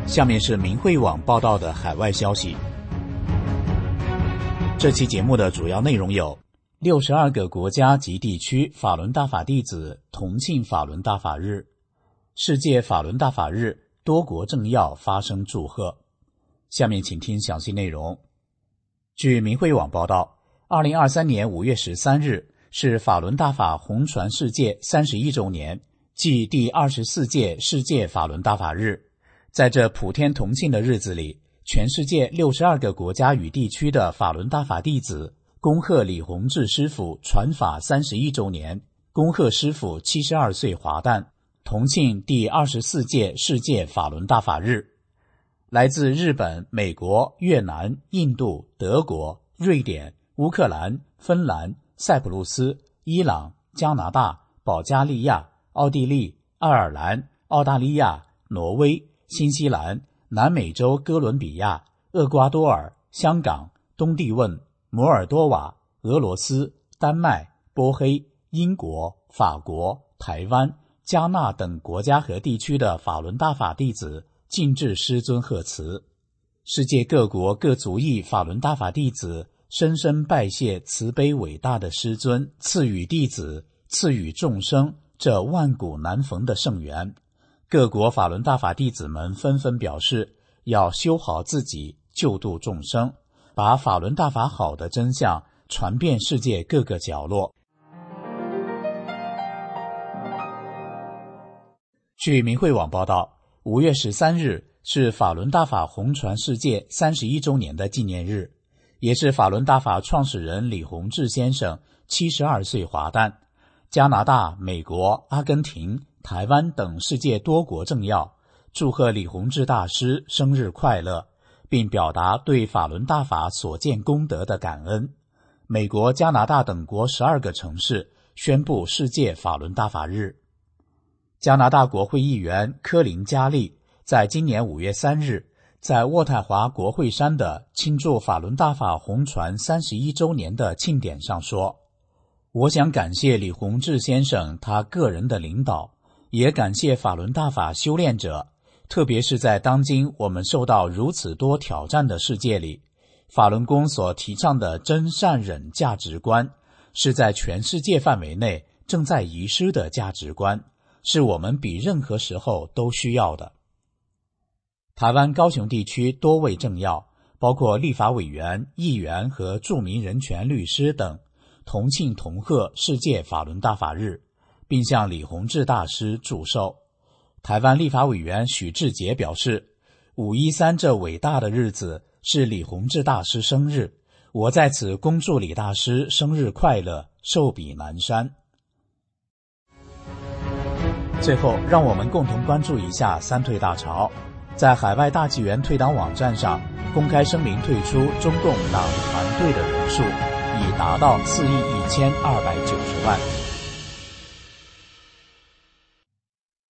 下面是明慧网报道的海外消息。这期节目的主要内容有：62个国家及地区法轮大法弟子同庆法轮大法日，世界法轮大法日多国政要发声祝贺。下面请听详细内容。据明慧网报道，2023年5月13日是法轮大法红传世界31周年，即第24届世界法轮大法日。在这普天同庆的日子里，全世界62个国家与地区的法轮大法弟子恭贺李洪志师父传法31周年，恭贺师父72岁华诞，同庆第24届世界法轮大法日。来自日本、美国、越南、印度、德国、瑞典、乌克兰、芬兰、塞浦路斯、伊朗、加拿大、保加利亚、奥地利、爱尔兰、澳大利亚、挪威、新西兰、南美洲哥伦比亚、厄瓜多尔、香港、东帝汶、摩尔多瓦、俄罗斯、丹麦、波黑、英国、法国、台湾、加纳等国家和地区的法轮大法弟子尽致师尊贺词。世界各国各族裔法轮大法弟子深深拜谢慈悲伟大的师尊赐予弟子、赐予众生这万古难逢的圣缘。各国法轮大法弟子们纷纷表示，要修好自己，救度众生，把法轮大法好的真相传遍世界各个角落。据明慧网报道，5月13日是法轮大法红传世界31周年的纪念日，也是法轮大法创始人李洪志先生72岁华诞。加拿大、美国、阿根廷、台湾等世界多国政要祝贺李洪志大师生日快乐，并表达对法轮大法所见功德的感恩。美国、加拿大等国12个城市宣布世界法轮大法日。加拿大国会议员科林加利在今年5月3日在渥太华国会山的庆祝法轮大法红传31周年的庆典上说，我想感谢李洪志先生他个人的领导，也感谢法轮大法修炼者，特别是在当今我们受到如此多挑战的世界里，法轮功所提倡的真善忍价值观，是在全世界范围内正在遗失的价值观，是我们比任何时候都需要的。台湾高雄地区多位政要，包括立法委员、议员和著名人权律师等，同庆同贺世界法轮大法日，并向李洪志大师祝寿。台湾立法委员许志杰表示，513这伟大的日子是李洪志大师生日，我在此恭祝李大师生日快乐，寿比南山。最后，让我们共同关注一下三退大潮。在海外大纪元退党网站上公开声明退出中共党团队的人数已达到4亿1290万。